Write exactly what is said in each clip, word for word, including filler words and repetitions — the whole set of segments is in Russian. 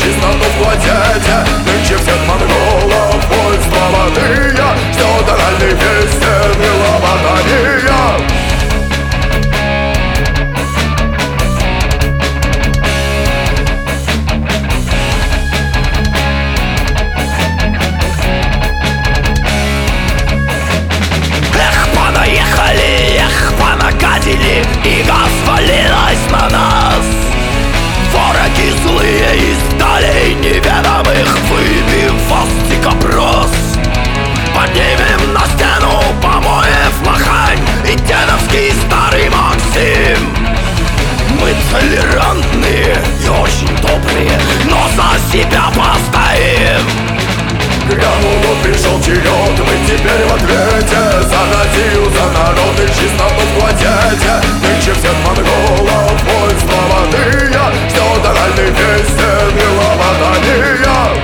чистоту в квартете. Нынче всех монголов войска молодые ждет оральный песен и лоботомия. И газ валилась на нас. Враги злые из далей неведомых, выбив воздух опрос. Поднимем на стену помоев лохань и дедовский старый Максим. Мы толерантные и очень добрые, но за себя постоим. Глянул, вот пришел черед, мы теперь в ответе за Россию, за народ и чистоту в квартете. Нынче всех монголов войска молодые ждет оральный песен и лоботомия.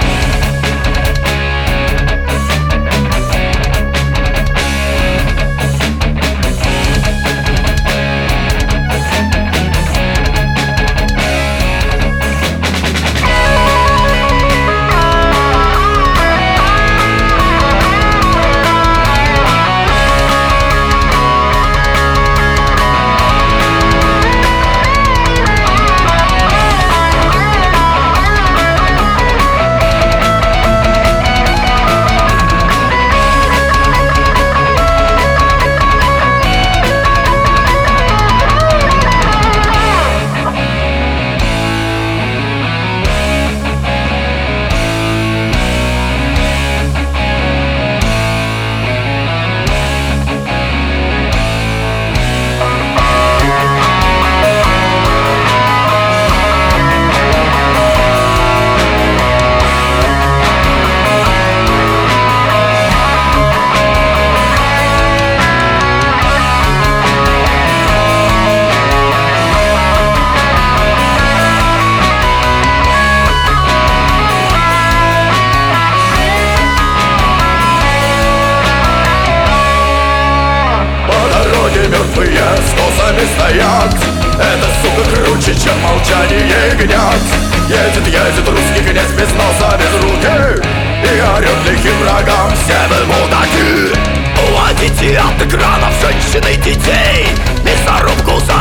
Мертвые с косами стоят. Это, сука, круче, чем молчание и гнят. Едет, едет русский князь без носа, без руки, и орет лихим врагам: все вы мудаки! Уводите от экранов женщин и детей, мясорубку за